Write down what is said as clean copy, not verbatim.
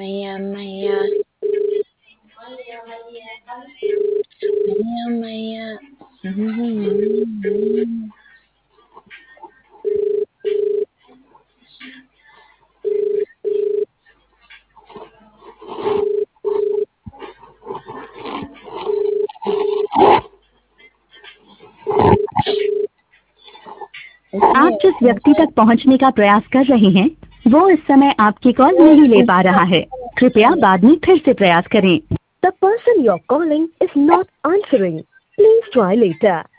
मैया मैया मैया मैया आप जिस व्यक्ति तक पहुंचने का प्रयास कर रहे हैं वो इस समय आपकी कॉल नहीं ले पा रहा है। कृपया बाद में फिर से प्रयास करें। The person you're calling is not answering. Please try later.